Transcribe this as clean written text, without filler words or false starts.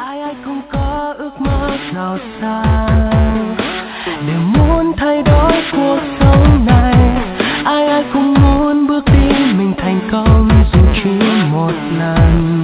ai ai cũng có ước mơ giàu sang để muốn thay đổi cuộc sống này. Ai ai cũng muốn bước đi mình thành công dù chỉ một lần.